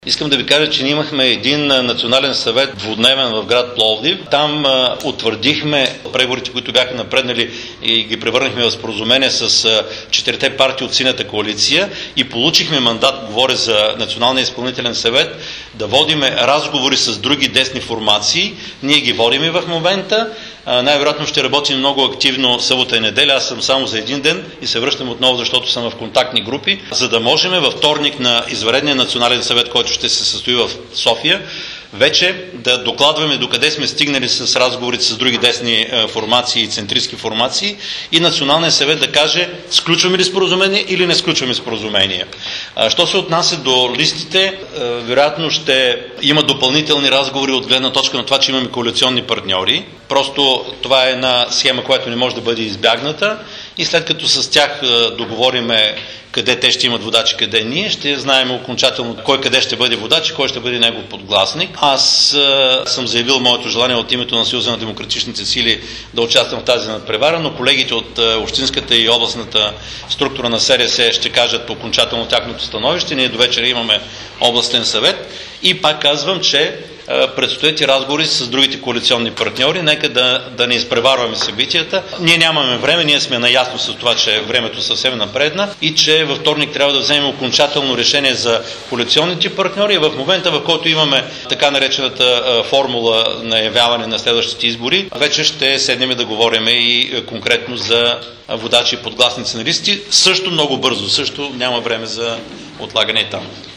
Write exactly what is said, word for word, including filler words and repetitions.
Искам да ви кажа, че ние имахме един национален съвет двудневен в град Пловдив. Там а, утвърдихме преговорите, които бяха напреднали и ги превърнахме в споразумение с а, четирите партии от Синята коалиция и получихме мандат, говоря за Националния изпълнителен съвет, да водиме разговори с други десни формации. Ние ги водим и в момента. Най-вероятно ще работим много активно събота и неделя. Аз съм само за един ден и се връщам отново, защото съм в контактни групи, за да можем във вторник на извънредния национален съвет, който ще се състои в София, вече да докладваме докъде сме стигнали с разговорите с други десни формации и центристски формации и Националният съвет да каже сключваме ли споразумение или не сключваме споразумение. Що се отнася до листите, вероятно ще има допълнителни разговори от гледна точка на това, че имаме коалиционни партньори. Просто това е една схема, която не може да бъде избягната и след като с тях договориме къде те ще имат водачи, къде ние, ще знаем окончателно кой къде ще бъде водач и кой ще бъде негов подгласник. Аз а, съм заявил моето желание от името на Съюза на демократичните сили да участвам в тази надпревара, но колегите от а, общинската и областната структура на СРС ще кажат окончателно тяхното становище. Ние до вечера имаме областен съвет и пак казвам, че предстоят и разговори с другите коалиционни партньори. Нека да, да не изпреварваме събитията. Ние нямаме време, ние сме наясно с това, че времето съвсем напредна и че във вторник трябва да вземем окончателно решение за коалиционните партньори. В момента, в който имаме така наречената формула на явяване на следващите избори, вече ще седнем да говорим и конкретно за водачи и подгласници на листи. Също много бързо, също няма време за отлагане там.